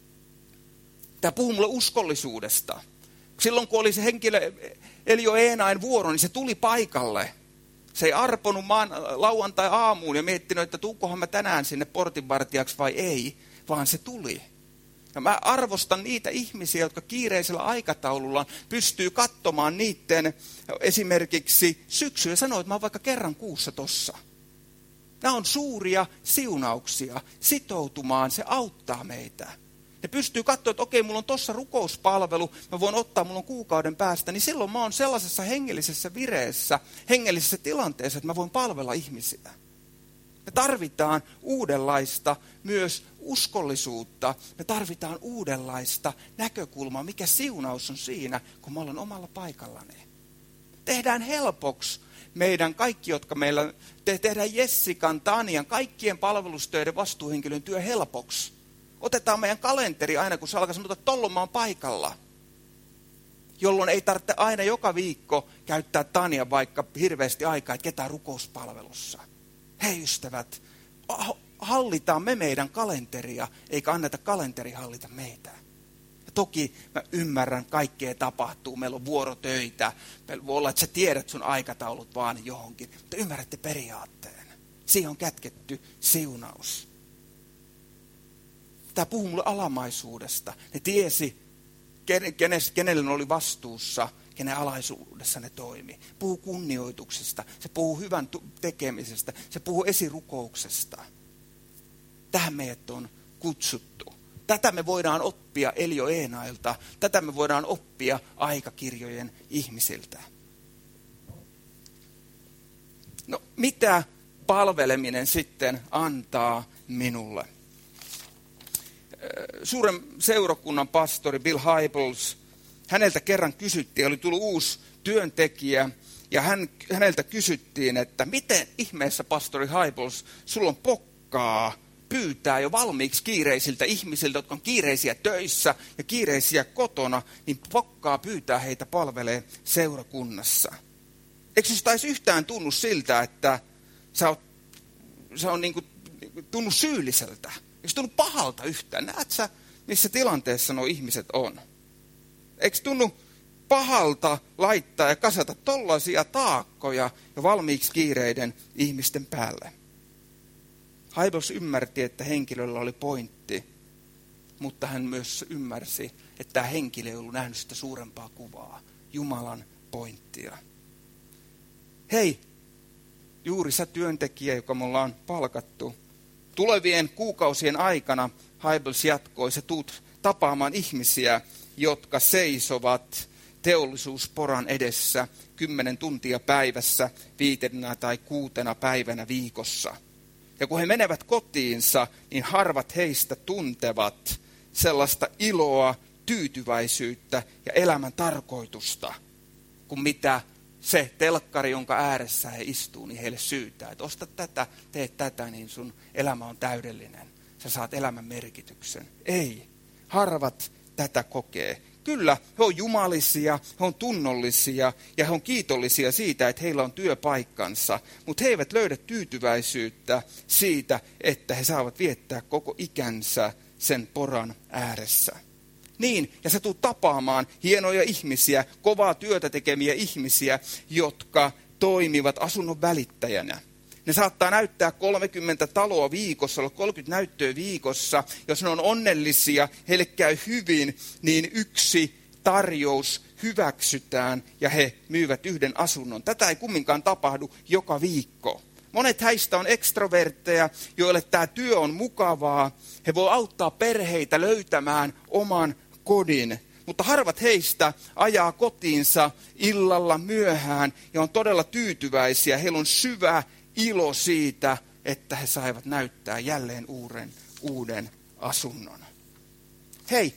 Tämä puhuu mulle uskollisuudesta. Silloin kun oli se henkilö Elio Eenain vuoro, niin se tuli paikalle. Se ei arponut lauantai-aamuun ja miettinyt, että tuukohan mä tänään sinne portinvartijaksi vai ei, vaan se tuli. Ja mä arvostan niitä ihmisiä, jotka kiireisellä aikataululla pystyy katsomaan niiden esimerkiksi syksyä ja sanoo, että mä oon vaikka kerran kuussa tossa. Nämä on suuria siunauksia. Sitoutumaan, se auttaa meitä. Ne pystyy katsoa, että okei, mulla on tossa rukouspalvelu, mä voin ottaa, mulla on kuukauden päästä, niin silloin mä oon sellaisessa hengellisessä vireessä, hengellisessä tilanteessa, että mä voin palvella ihmisiä. Me tarvitaan uudenlaista myös uskollisuutta. Me tarvitaan uudenlaista näkökulmaa, mikä siunaus on siinä, kun mä olen omalla paikallani. Tehdään helpoksi meidän kaikki, jotka meillä, tehdään Jessikan, Tanian, kaikkien palvelustöiden vastuuhenkilön työ helpoksi. Otetaan meidän kalenteri aina, kun se alkaa sanoa, että tollon mä oon paikalla. Jolloin ei tarvitse aina joka viikko käyttää Tania vaikka hirveästi aikaa, että ketään rukouspalvelussa. Hei ystävät, hallitaan me meidän kalenteria, eikä anneta kalenteri hallita meitä. Ja toki mä ymmärrän, kaikkea tapahtuu, meillä on vuorotöitä, meillä voi olla, että sä tiedät sun aikataulut vaan johonkin, mutta ymmärrätte periaatteen. Siihen on kätketty siunaus. Tämä puhuu mulle alamaisuudesta. Ne tiesi, kenelle ne oli vastuussa, kenen alaisuudessa ne toimi. Puhuu kunnioituksesta, se puhuu hyvän tekemisestä, se puhuu esirukouksesta. Tähän meidät on kutsuttu. Tätä me voidaan oppia Elio Eenailta, tätä me voidaan oppia aikakirjojen ihmisiltä. No, mitä palveleminen sitten antaa minulle? Suuren seurakunnan pastori Bill Hybels, häneltä kerran kysyttiin, oli tullut uusi työntekijä, ja häneltä kysyttiin, että miten ihmeessä pastori Hybels, sulla on pokkaa pyytää jo valmiiksi kiireisiltä ihmisiltä, jotka on kiireisiä töissä ja kiireisiä kotona, niin pokkaa pyytää heitä palvelee seurakunnassa. Eikö sinusta edes yhtään tunnu siltä, että sä on niin kuin tunnu syylliseltä? Eikö se tunnu pahalta yhtään? Näet sä, missä tilanteessa nuo ihmiset on? Eikö tunnu pahalta laittaa ja kasata tollaisia taakkoja jo valmiiksi kiireiden ihmisten päälle. Hybels ymmärti, että henkilöllä oli pointti, mutta hän myös ymmärsi, että tämä henkilö ei ollut nähnyt sitä suurempaa kuvaa, Jumalan pointtia. Hei, juuri sä työntekijä, joka me ollaan palkattu. Tulevien kuukausien aikana Hybels jatkoi, sä tuut tapaamaan ihmisiä, jotka seisovat teollisuusporan edessä 10 tuntia päivässä, 5 tai 6 päivänä viikossa. Ja kun he menevät kotiinsa, niin harvat heistä tuntevat sellaista iloa, tyytyväisyyttä ja elämän tarkoitusta, kuin mitä se telkkari, jonka ääressä he istuu, niin heille syytää, että osta tätä, teet tätä, niin sun elämä on täydellinen. Sä saat elämän merkityksen. Ei, harvat tätä kokee. Kyllä, he on jumalisia, he on tunnollisia ja he on kiitollisia siitä, että heillä on työpaikkansa, mutta he eivät löydä tyytyväisyyttä siitä, että he saavat viettää koko ikänsä sen poran ääressä. Niin, ja sä tulet tapaamaan hienoja ihmisiä, kovaa työtä tekemiä ihmisiä, jotka toimivat asunnon välittäjänä. Ne saattaa näyttää 30 taloa viikossa, olla 30 näyttöä viikossa. Jos ne on onnellisia, heille käy hyvin, niin yksi tarjous hyväksytään ja he myyvät yhden asunnon. Tätä ei kumminkaan tapahdu joka viikko. Monet heistä on ekstrovertteja, joille tämä työ on mukavaa. He voi auttaa perheitä löytämään oman kodin. Mutta harvat heistä ajaa kotiinsa illalla myöhään ja on todella tyytyväisiä. Heillä on syvä ilo siitä, että he saivat näyttää jälleen uuden asunnon. Hei,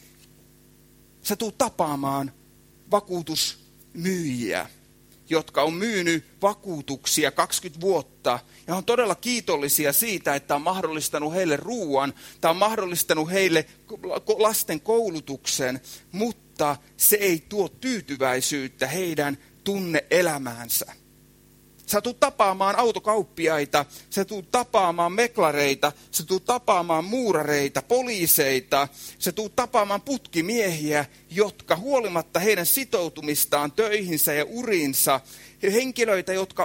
sä tulet tapaamaan vakuutusmyyjiä, jotka on myynyt vakuutuksia 20 vuotta ja on todella kiitollisia siitä, että on mahdollistanut heille ruuan, tai on mahdollistanut heille lasten koulutuksen, mutta se ei tuo tyytyväisyyttä heidän tunne-elämäänsä. Sä tulet tapaamaan autokauppiaita, sä tulet tapaamaan meklareita, sä tulet tapaamaan muurareita, poliiseita, sä tulet tapaamaan putkimiehiä, jotka huolimatta heidän sitoutumistaan töihinsä ja uriinsa, henkilöitä, jotka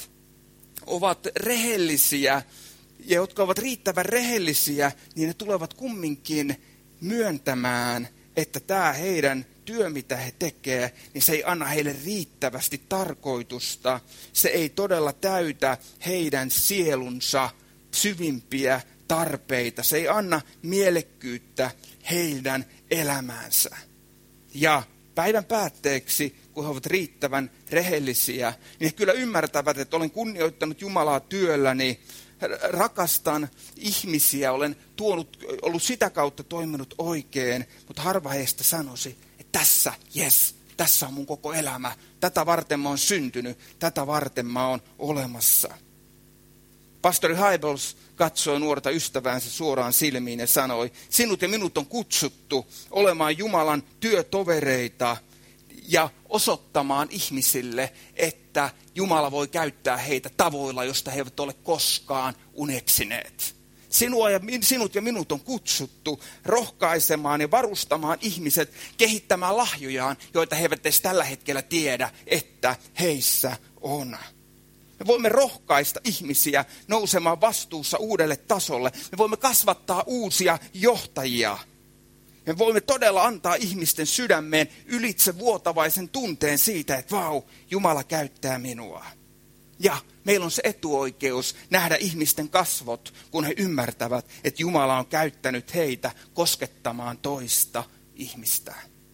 ovat rehellisiä ja jotka ovat riittävän rehellisiä, niin ne tulevat kumminkin myöntämään, että tämä heidän työ, mitä he tekevät, niin se ei anna heille riittävästi tarkoitusta. Se ei todella täytä heidän sielunsa syvimpiä tarpeita. Se ei anna mielekkyyttä heidän elämäänsä. Ja päivän päätteeksi, kun he ovat riittävän rehellisiä, niin he kyllä ymmärtävät, että olen kunnioittanut Jumalaa työlläni, rakastan ihmisiä, olen ollut sitä kautta toiminut oikein, mutta harva heistä sanoisi, että tässä on mun koko elämä, tätä varten mä oon syntynyt, tätä varten mä oon olemassa. Pastori Hybels katsoi nuorta ystäväänsä suoraan silmiin ja sanoi, sinut ja minut on kutsuttu olemaan Jumalan työtovereita ja osoittamaan ihmisille, että Jumala voi käyttää heitä tavoilla, josta he eivät ole koskaan uneksineet. Sinut ja minut on kutsuttu rohkaisemaan ja varustamaan ihmiset kehittämään lahjojaan, joita he eivät edes tällä hetkellä tiedä, että heissä on. Me voimme rohkaista ihmisiä nousemaan vastuussa uudelle tasolle. Me voimme kasvattaa uusia johtajia. Me voimme todella antaa ihmisten sydämeen ylitse vuotavaisen tunteen siitä, että vau, Jumala käyttää minua. Ja meillä on se etuoikeus nähdä ihmisten kasvot, kun he ymmärtävät, että Jumala on käyttänyt heitä koskettamaan toista ihmistä.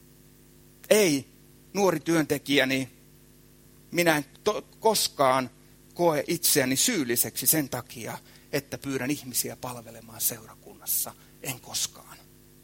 Ei, nuori työntekijäni, minä en koskaan koe itseäni syylliseksi sen takia, että pyydän ihmisiä palvelemaan seurakunnassa. En koskaan.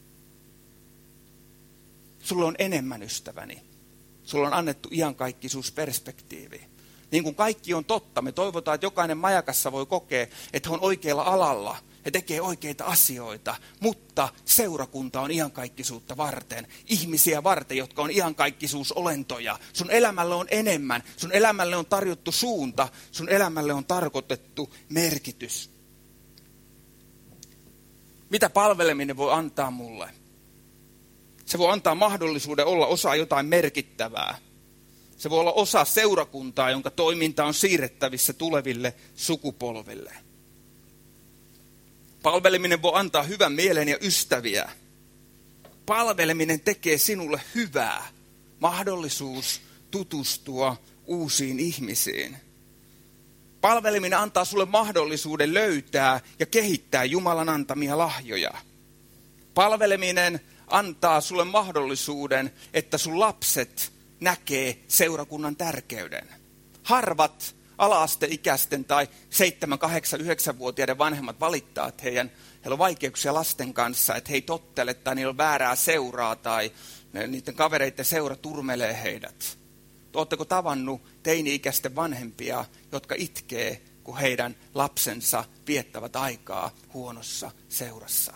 Sulla on enemmän ystäväni. Sulla on annettu iankaikkisuusperspektiivi. Niin kuin kaikki on totta, me toivotaan, että jokainen majakassa voi kokea, että he on oikealla alalla. He tekee oikeita asioita, mutta seurakunta on iankaikkisuutta varten. Ihmisiä varten, jotka on iankaikkisuusolentoja. Sun elämälle on enemmän. Sun elämälle on tarjottu suunta. Sun elämälle on tarkoitettu merkitys. Mitä palveleminen voi antaa mulle? Se voi antaa mahdollisuuden olla osa jotain merkittävää. Se voi olla osa seurakuntaa, jonka toiminta on siirrettävissä tuleville sukupolville. Palveleminen voi antaa hyvän mielen ja ystäviä. Palveleminen tekee sinulle hyvää. Mahdollisuus tutustua uusiin ihmisiin. Palveleminen antaa sulle mahdollisuuden löytää ja kehittää Jumalan antamia lahjoja. Palveleminen antaa sulle mahdollisuuden, että sun lapset näkee seurakunnan tärkeyden. Harvat ala-asteikäisten tai 7, 8, 9-vuotiaiden vanhemmat valittaa, että heillä on vaikeuksia lasten kanssa, että he ei tottele tai niillä on väärää seuraa tai niiden kavereiden seura turmelee heidät. Oletteko tavannut teini-ikäisten vanhempia, jotka itkee, kun heidän lapsensa viettävät aikaa huonossa seurassa?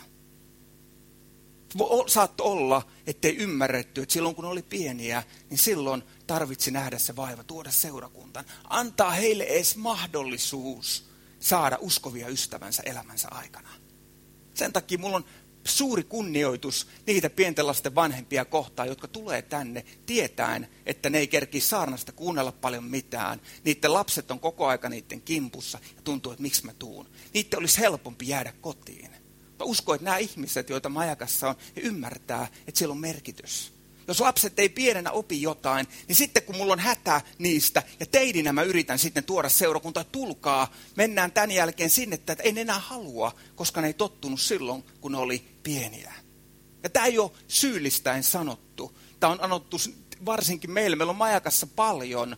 Saattoi olla, ettei ymmärretty, että silloin kun oli pieniä, niin silloin tarvitsi nähdä se vaiva, tuoda seurakuntaan. Antaa heille edes mahdollisuus saada uskovia ystävänsä elämänsä aikana. Sen takia mulla on suuri kunnioitus niitä pienten lasten vanhempia kohtaan, jotka tulee tänne tietäen, että ne ei kerkii saarnasta kuunnella paljon mitään. Niiden lapset on koko aika niiden kimpussa ja tuntuu, että miksi mä tuun. Niiden olisi helpompi jäädä kotiin. Mä uskon, että nämä ihmiset, joita majakassa on, he ymmärtää, että siellä on merkitys. Jos lapset ei pienenä opi jotain, niin sitten kun mulla on hätä niistä, ja teidinä mä yritän sitten tuoda seurakuntaa, tulkaa, mennään tämän jälkeen sinne, että en enää halua, koska ne ei tottunut silloin, kun ne oli pieniä. Ja tämä ei ole syyllistäen sanottu. Tämä on anottu varsinkin meillä on majakassa paljon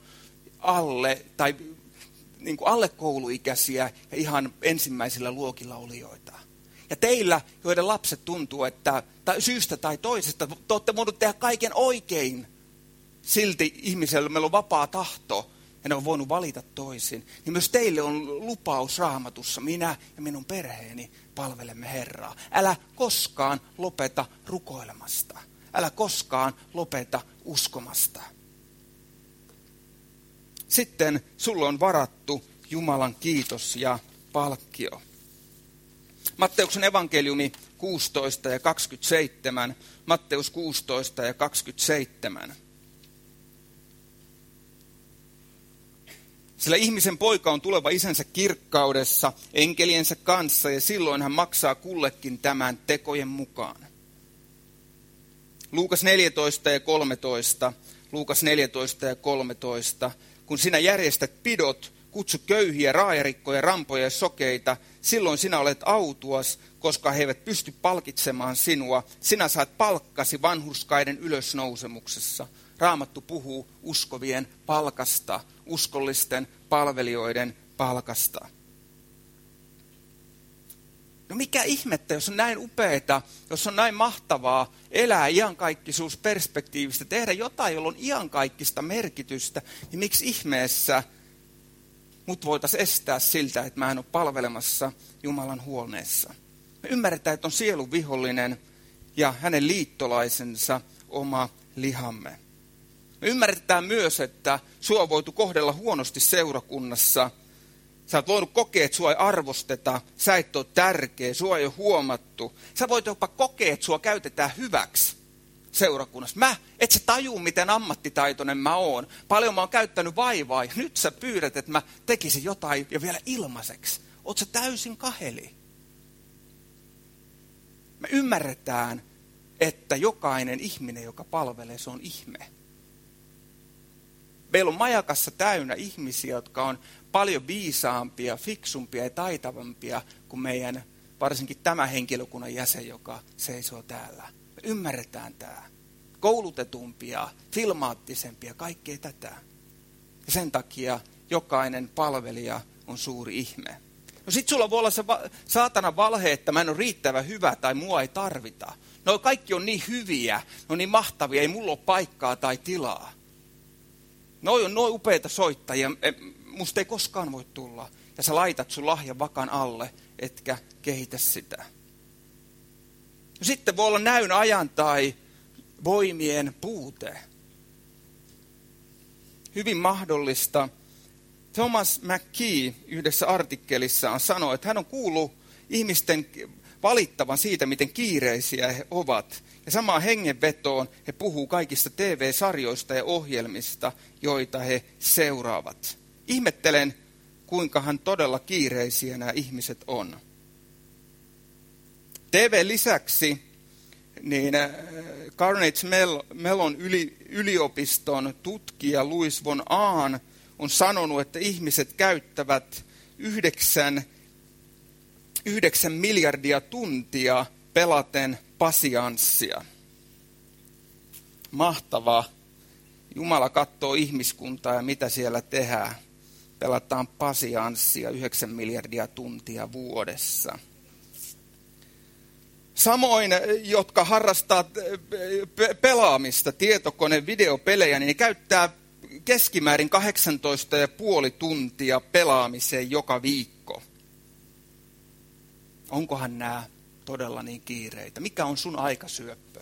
alle kouluikäisiä ja ihan ensimmäisillä luokilla olijoita. Ja teillä, joiden lapset tuntuu, että tai syystä tai toisesta, te olette voineet tehdä kaiken oikein. Silti ihmisellä meillä on vapaa tahto ja ne on voinut valita toisin. Niin myös teille on lupaus Raamatussa. Minä ja minun perheeni palvelemme Herraa. Älä koskaan lopeta rukoilemasta. Älä koskaan lopeta uskomasta. Sitten sulle on varattu Jumalan kiitos ja palkkio. Matteuksen evankeliumi 16 ja 27. Matteus 16 ja 27. Sillä ihmisen poika on tuleva isänsä kirkkaudessa, enkeliensä kanssa, ja silloin hän maksaa kullekin tämän tekojen mukaan. Luukas 14 ja 13. Luukas 14 ja 13. Kun sinä järjestät pidot, kutsu köyhiä, raajarikkoja, rampoja ja sokeita, silloin sinä olet autuas, koska he eivät pysty palkitsemaan sinua. Sinä saat palkkasi vanhurskaiden ylösnousemuksessa. Raamattu puhuu uskovien palkasta, uskollisten palvelijoiden palkasta. No mikä ihmettä, jos on näin upeata, jos on näin mahtavaa elää iankaikkisuusperspektiivistä, tehdä jotain, jolla on iankaikkista merkitystä, niin miksi ihmeessä mut voitaisiin estää siltä, että mä en ole palvelemassa Jumalan huoneessa. Me ymmärretään, että on sielun vihollinen ja hänen liittolaisensa oma lihamme. Me ymmärretään myös, että sua on voitu kohdella huonosti seurakunnassa. Sä oot voinut kokea, että sua ei arvosteta, sä et ole tärkeä, sua ei ole huomattu. Sä voit jopa kokea, että sua käytetään hyväksi seurakunnassa. Et sä tajuu, miten ammattitaitoinen mä oon. Paljon mä oon käyttänyt vaivaa ja nyt sä pyydät, että mä tekisin jotain ja vielä ilmaiseksi. Oot sä täysin kaheli? Me ymmärretään, että jokainen ihminen, joka palvelee, se on ihme. Meillä on majakassa täynnä ihmisiä, jotka on paljon viisaampia, fiksumpia ja taitavampia kuin meidän, varsinkin tämä henkilökunnan jäsen, joka seisoo täällä. Me ymmärretään tämä. Koulutetumpia, filmaattisempia, kaikkea tätä. Ja sen takia jokainen palvelija on suuri ihme. No sit sulla voi olla se saatanan valhe, että mä en ole riittävän hyvä tai mua ei tarvita. No kaikki on niin hyviä, ne on niin mahtavia, ei mulla ole paikkaa tai tilaa. Noi on noin upeita soittajia, musta ei koskaan voi tulla. Ja sä laitat sun lahjan vakan alle, etkä kehitä sitä. No sitten voi olla näyn ajan tai voimien puute. Hyvin mahdollista. Thomas McKee yhdessä artikkelissaan sanoi, että hän on kuullut ihmisten valittavan siitä, miten kiireisiä he ovat. Ja samaan hengenvetoon he puhuu kaikista TV-sarjoista ja ohjelmista, joita he seuraavat. Ihmettelen, kuinkahan todella kiireisiä nämä ihmiset on. TV-lisäksi niin Carnegie Mellon yliopiston tutkija Louis von Ahn on sanonut, että ihmiset käyttävät 9 miljardia tuntia pelaten pasianssia. Mahtavaa. Jumala katsoo ihmiskuntaa ja mitä siellä tehdään. Pelataan pasianssia 9 miljardia tuntia vuodessa. Samoin, jotka harrastaa pelaamista, tietokone, videopelejä, niin ne käyttää keskimäärin 18,5 tuntia pelaamiseen joka viikko. Onkohan nämä todella niin kiireitä? Mikä on sun aikasyöppö?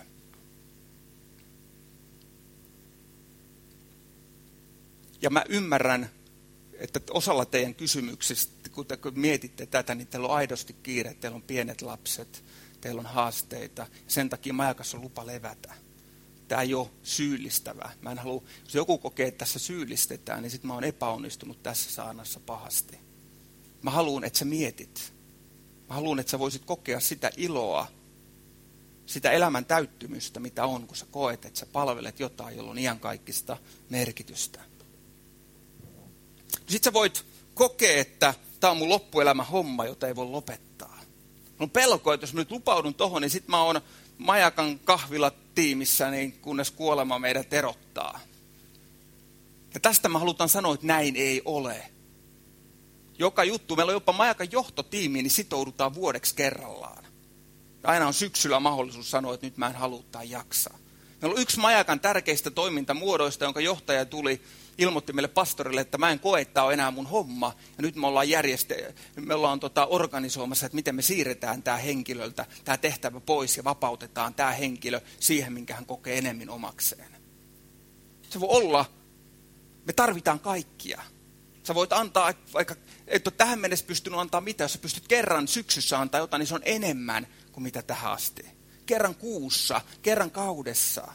Ja mä ymmärrän, että osalla teidän kysymyksistä, kun te mietitte tätä, niin teillä on aidosti kiire, teillä on pienet lapset, teillä on haasteita. Sen takia majakassa on lupa levätä. Tämä ei ole syyllistävää. Mä en halua, jos joku kokee, että tässä syyllistetään, niin sitten mä oon epäonnistunut tässä saarnassa pahasti. Mä haluan, että sä mietit. Mä haluan, että sä voisit kokea sitä iloa, sitä elämän täyttymystä, mitä on, kun sä koet, että sä palvelet jotain, jolla on iankaikkista merkitystä. Sitten sä voit kokea, että tämä on mun loppuelämän homma, jota ei voi lopettaa. Mun pelko, että jos mä nyt lupaudun tohon, niin sit mä oon Majakan kahvilatiimissä, niin kunnes kuolema meidät erottaa. Ja tästä mä halutaan sanoa, että näin ei ole. Joka juttu, meillä on jopa Majakan johtotiimi, niin sitoudutaan vuodeksi kerrallaan. Aina on syksyllä mahdollisuus sanoa, että nyt mä en halua tai jaksaa. Meillä on yksi Majakan tärkeistä toimintamuodoista, jonka johtaja ilmoitti meille pastorille, että mä en koe, että tämä on enää mun homma. Ja nyt me ollaan organisoimassa, että miten me siirretään tämä henkilöltä, tämä tehtävä pois ja vapautetaan tämä henkilö siihen, minkä hän kokee enemmän omakseen. Se voi olla, me tarvitaan kaikkia. Sä voit antaa, vaikka et ole tähän mennessä pystynyt antaa mitään, jos sä pystyt kerran syksyssä antaa jotain, niin se on enemmän kuin mitä tähän asti. Kerran kuussa, kerran kaudessa.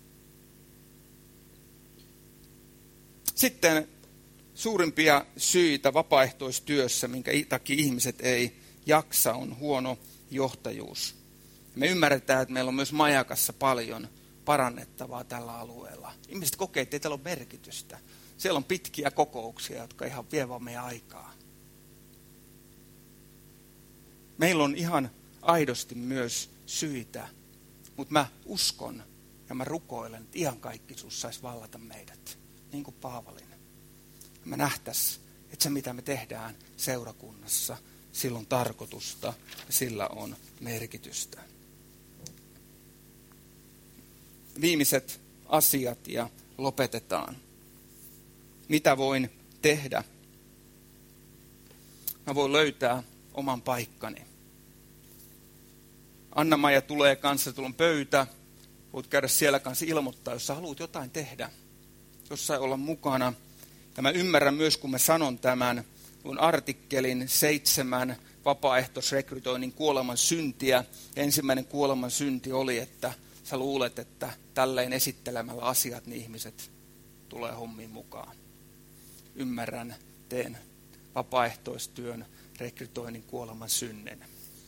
Sitten suurimpia syitä vapaaehtoistyössä, minkä takia ihmiset ei jaksa, on huono johtajuus. Me ymmärretään, että meillä on myös Majakassa paljon parannettavaa tällä alueella. Ihmiset kokee, että ei tällä ole merkitystä. Siellä on pitkiä kokouksia, jotka ihan vievät meidän aikaa. Meillä on ihan aidosti myös syitä, mutta mä uskon ja mä rukoilen, että iankaikkisuus saisi vallata meidät. Niin kuin Paavalin. Me nähtäisiin, että se mitä me tehdään seurakunnassa, sillä on tarkoitusta ja sillä on merkitystä. Viimeiset asiat ja lopetetaan. Mitä voin tehdä? Mä voin löytää oman paikkani. Anna-Maija tulee kanssa, tulla pöytä. Voit käydä siellä kanssa ilmoittaa, jos sä haluat jotain tehdä. Jossain olla mukana. Ja mä ymmärrän myös, kun mä sanon tämän, kun artikkelin 7 vapaaehtoisrekrytoinnin kuoleman syntiä. Ja ensimmäinen kuoleman synti oli, että sä luulet, että tälleen esittelemällä asiat, niin ihmiset tulee hommiin mukaan. Ymmärrän, teen vapaaehtoistyön rekrytoinnin kuoleman synnen.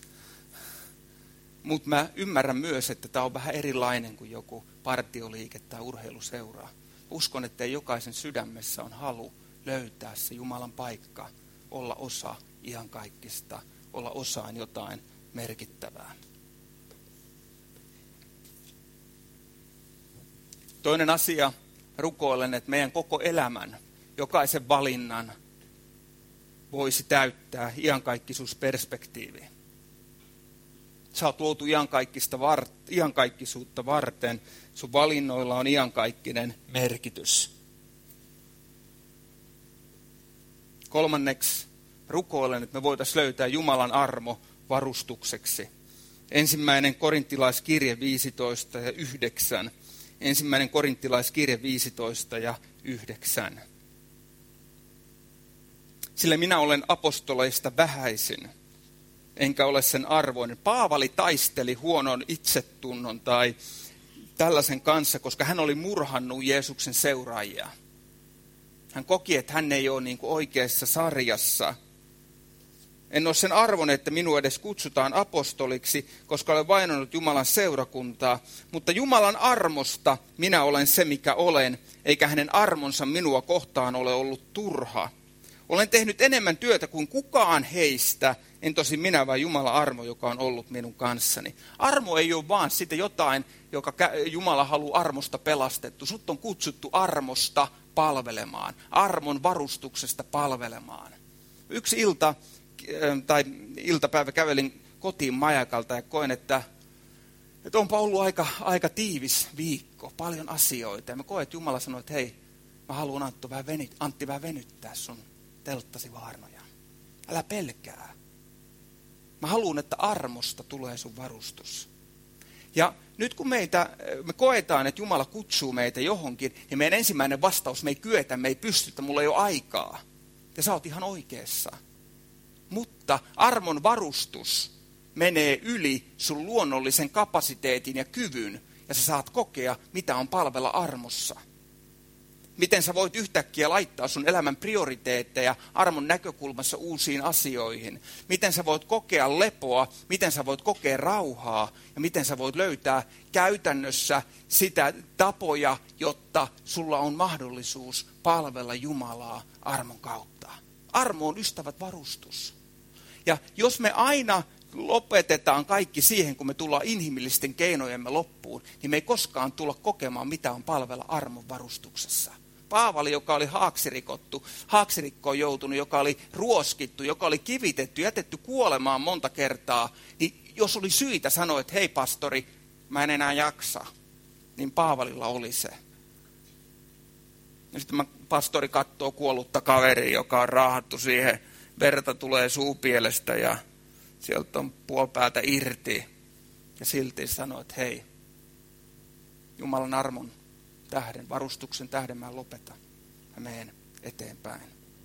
Mutta mä ymmärrän myös, että tämä on vähän erilainen kuin joku partioliike tai urheiluseura. Uskon, että jokaisen sydämessä on halu löytää se Jumalan paikka, olla osa iankaikkista, olla osaan jotain merkittävää. Toinen asia, rukoilen, että meidän koko elämän, jokaisen valinnan voisi täyttää iankaikkisuusperspektiivi. Sä oot luotu iankaikkisuutta varten. Sun valinnoilla on iankaikkinen merkitys. Kolmanneksi rukoilen, että me voitaisiin löytää Jumalan armo varustukseksi. 1. Korintilaiskirje 15 ja 9. 1. Korintilaiskirje 15 ja 9. Sillä minä olen apostoleista vähäisin. enkä ole sen arvoinen. Paavali taisteli huonon itsetunnon tai tällaisen kanssa, koska hän oli murhannut Jeesuksen seuraajia. Hän koki, että hän ei ole niin kuin oikeassa sarjassa. En ole sen arvoinen, että minua edes kutsutaan apostoliksi, koska olen vainonnut Jumalan seurakuntaa. Mutta Jumalan armosta minä olen se, mikä olen, eikä hänen armonsa minua kohtaan ole ollut turha. Olen tehnyt enemmän työtä kuin kukaan heistä, en tosi minä, vaan Jumalan armo, joka on ollut minun kanssani. Armo ei ole vaan sitä jotain, joka Jumala haluaa armosta pelastettu. Sut on kutsuttu armosta palvelemaan, armon varustuksesta palvelemaan. Yksi iltapäivä kävelin kotiin majakalta ja koen, että onpa ollut aika tiivis viikko, paljon asioita. Ja mä koen, että Jumala sanoi, että hei, mä haluan Antti vähän venyttää sun telttasi vaarnoja. Älä pelkää. Mä haluan, että armosta tulee sun varustus. Ja nyt kun me koetaan, että Jumala kutsuu meitä johonkin, ja meidän ensimmäinen vastaus, me ei kyetä, me ei pystytä, mulla ei ole aikaa. Ja sä oot ihan oikeassa. Mutta armon varustus menee yli sun luonnollisen kapasiteetin ja kyvyn, ja sä saat kokea, mitä on palvella armossa. Miten sä voit yhtäkkiä laittaa sun elämän prioriteetteja armon näkökulmassa uusiin asioihin. Miten sä voit kokea lepoa, miten sä voit kokea rauhaa ja miten sä voit löytää käytännössä sitä tapoja, jotta sulla on mahdollisuus palvella Jumalaa armon kautta. Armo on ystävät varustus. Ja jos me aina lopetetaan kaikki siihen, kun me tullaan inhimillisten keinojemme loppuun, niin me ei koskaan tulla kokemaan, mitä on palvella armon varustuksessa. Paavali, joka oli haaksirikkoon joutunut, joka oli ruoskittu, joka oli kivitetty, jätetty kuolemaan monta kertaa, niin jos oli syitä sanoa, että hei pastori, mä en enää jaksa, niin Paavalilla oli se. Ja sitten pastori katsoo kuollutta kaveria, joka on raahattu siihen, verta tulee suupielestä ja sieltä on puolipäätä irti. Ja silti sanoo, että hei, Jumalan armon tähden, varustuksen tähden mä lopetan. Mä menen eteenpäin.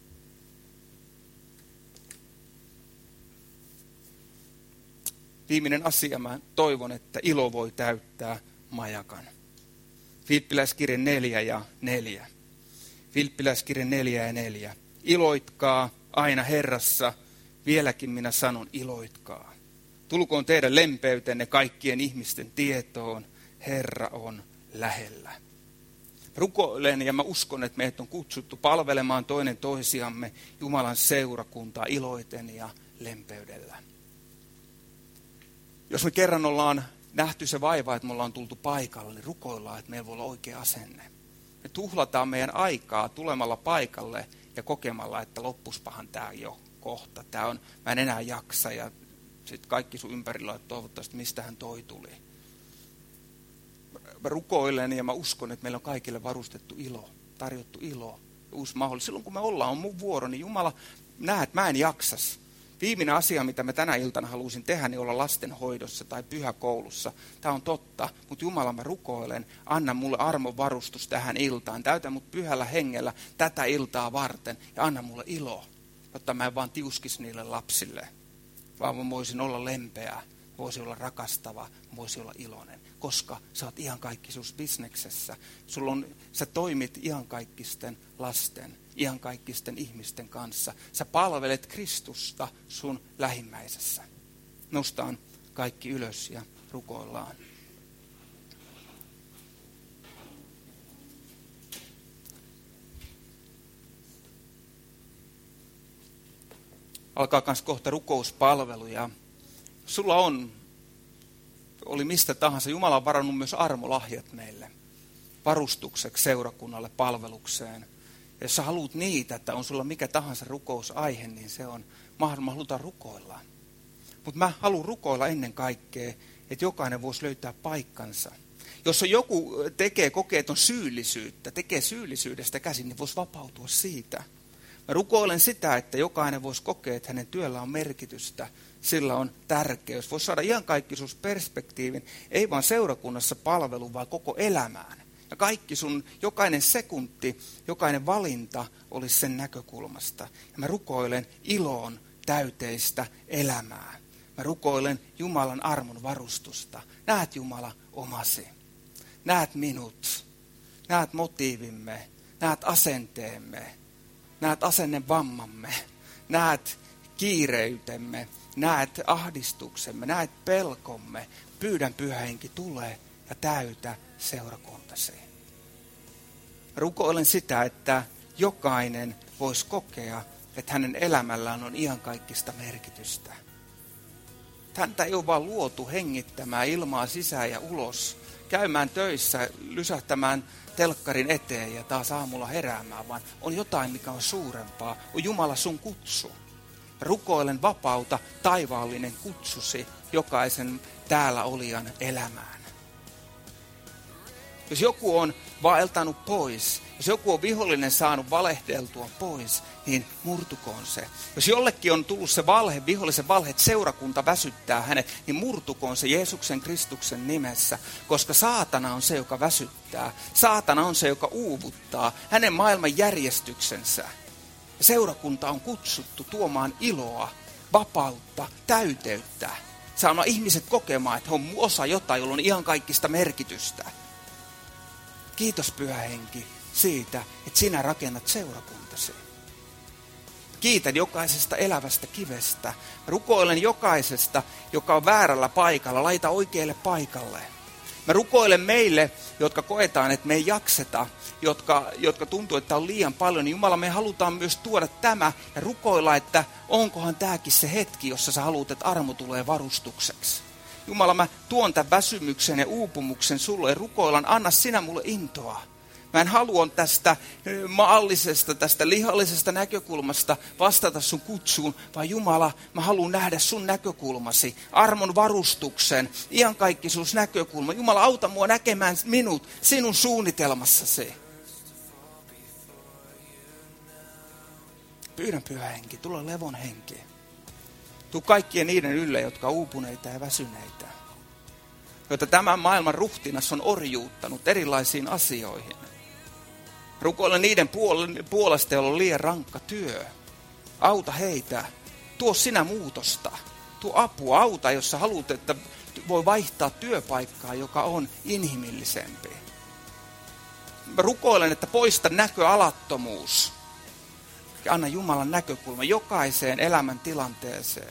Viimeinen asia, mä toivon, että ilo voi täyttää majakan. Filippiläiskirje 4:4. Filippiläiskirje 4:4. Iloitkaa aina Herrassa, vieläkin minä sanon iloitkaa. Tulkoon teidän lempeytenne kaikkien ihmisten tietoon, Herra on lähellä. Rukoilen ja mä uskon, että meidät on kutsuttu palvelemaan toinen toisiamme Jumalan seurakuntaa iloiten ja lempeydellä. Jos me kerran ollaan nähty se vaiva, että me ollaan tultu paikalle, niin rukoillaan, että meillä voi olla oikea asenne. Me tuhlataan meidän aikaa tulemalla paikalle ja kokemalla, että loppuspahan tämä jo kohta. Mä en enää jaksa ja sitten kaikki sun ympärillä, että toivottavasti mistähän toi tuli. Mä rukoilen ja mä uskon, että meillä on kaikille varustettu ilo, tarjottu ilo, uusi mahdollisuus. Silloin kun me ollaan, on mun vuoro, niin Jumala näe, että mä en jaksas. Viimeinen asia, mitä mä tänä iltana halusin tehdä, niin olla lastenhoidossa tai pyhäkoulussa. Tämä on totta, mutta Jumala mä rukoilen, anna mulle armon varustus tähän iltaan. Täytä mut pyhällä hengellä tätä iltaa varten ja anna mulle ilo, jotta mä en vaan tiuskisi niille lapsille, vaan mä voisin olla lempeä, voisin olla rakastava, voisin olla iloinen. Koska sä oot iankaikkisuus bisneksessä. Sä toimit iankaikkisten lasten, iankaikkisten ihmisten kanssa. Sä palvelet Kristusta sun lähimmäisessä. Nostaan kaikki ylös ja rukoillaan. Alkaa kans kohta rukouspalvelu ja sulla oli mistä tahansa. Jumala on varannut myös armolahjat meille varustukseksi, seurakunnalle, palvelukseen. Ja jos sä haluat niitä, että on sulla mikä tahansa rukousaihe, niin se on mahdollista, halutaan rukoilla. Mutta mä haluan rukoilla ennen kaikkea, että jokainen voisi löytää paikkansa. Jos on joku kokee, että on syyllisyyttä, tekee syyllisyydestä käsin, niin voisi vapautua siitä. Mä rukoilen sitä, että jokainen voisi kokea, että hänen työllä on merkitystä, sillä on tärkeys. Voisi saada iankaikkisuusperspektiivin, ei vaan seurakunnassa palvelu, vaan koko elämään. Ja kaikki jokainen sekunti, jokainen valinta olisi sen näkökulmasta. Ja mä rukoilen iloon täyteistä elämää. Mä rukoilen Jumalan armon varustusta. Näet Jumala omasi. Näet minut. Näet motiivimme. Näet asenteemme. Näet asennevammamme. Näet kiireytemme. Näet ahdistuksemme. Näet pelkomme. Pyydän Pyhä Henki, tule ja täytä seurakuntasi. Rukoilen sitä, että jokainen voisi kokea, että hänen elämällään on iankaikkista merkitystä. Häntä ei ole vaan luotu hengittämään ilmaa sisään ja ulos, käymään töissä, lysähtämään telkkarin eteen ja taas aamulla heräämään, vaan on jotain, mikä on suurempaa. On Jumala sun kutsu. Rukoilen vapauta taivaallinen kutsusi jokaisen täällä olijan elämään. Jos joku on vaeltanut pois, jos joku on vihollinen saanut valehdeltua pois, niin murtukoon se. Jos jollekin on tullut se valhe, vihollisen valhe, että seurakunta väsyttää hänet, niin murtukoon se Jeesuksen Kristuksen nimessä, koska saatana on se, joka väsyttää. Saatana on se, joka uuvuttaa hänen maailman järjestyksensä. Ja seurakunta on kutsuttu tuomaan iloa, vapautta, täyteyttä. Saamaan ihmiset kokemaan, että he on osa jotain, jolla on ihan kaikista merkitystä. Kiitos Pyhä Henki siitä, että sinä rakennat seurakuntasi. Kiitän jokaisesta elävästä kivestä. Rukoilen jokaisesta, joka on väärällä paikalla. Laita oikealle paikalle. Mä rukoilen meille, jotka koetaan, että me ei jakseta, jotka tuntuu, että on liian paljon. Niin Jumala, me halutaan myös tuoda tämä ja rukoilla, että onkohan tämäkin se hetki, jossa sä haluat, että armo tulee varustukseksi. Jumala, mä tuon tämän väsymyksen ja uupumuksen sulle ja rukoilan, anna sinä mulle intoa. Mä en halua tästä maallisesta, tästä lihallisesta näkökulmasta vastata sun kutsuun, vaan Jumala, mä haluan nähdä sun näkökulmasi, armon varustuksen, iankaikkisuusnäkökulma. Jumala, auta mua näkemään minut sinun suunnitelmassasi. Pyydän Pyhä Henki, tule levon henki. Tuu kaikkien niiden ylle, jotka on uupuneita ja väsyneitä, joita tämän maailman ruhtinas on orjuuttanut erilaisiin asioihin. Rukoilen niiden puolesta, joilla on liian rankka työ. Auta heitä. Tuo sinä muutosta. Tuo apua. Auta, jos sä haluat, että voi vaihtaa työpaikkaa, joka on inhimillisempi. Rukoilen, että poista näköalattomuus. Ja anna Jumalan näkökulma jokaiseen elämän tilanteeseen.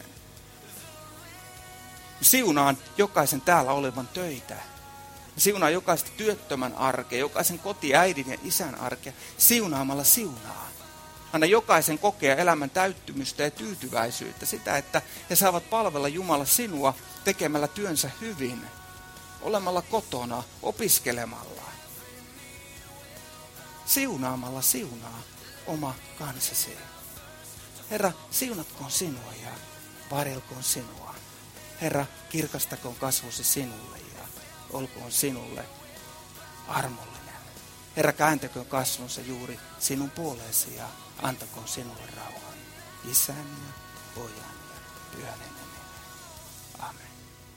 Siunaan jokaisen täällä olevan töitä. Siunaa jokaista työttömän arkea, jokaisen kotiäidin ja isän arkea. Siunaamalla siunaa. Anna jokaisen kokea elämän täyttymystä ja tyytyväisyyttä. Sitä, että he saavat palvella Jumala sinua tekemällä työnsä hyvin. Olemalla kotona, opiskelemalla. Siunaamalla siunaa oma kansasi. Herra, siunatkoon sinua ja varjelkoon sinua. Herra, kirkastakoon kasvosi sinulle ja olkoon sinulle armollinen. Herra, kääntäköön kasvonsa juuri sinun puoleesi ja antakoon sinulle rauhan. Isän ja Pojan ja Pyhän Hengen nimeen. Amen.